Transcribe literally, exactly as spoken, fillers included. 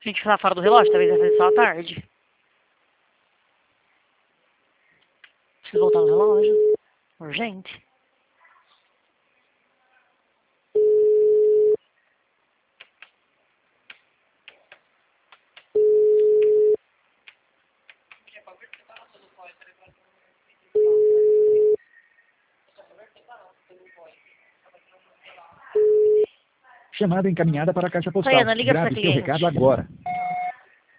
A gente tá fora do relógio, talvez vai fazer só à tarde. Preciso voltar no relógio. Urgente. Chamada encaminhada para a caixa postal. Sayana, liga pra Grave seu cliente. recado agora.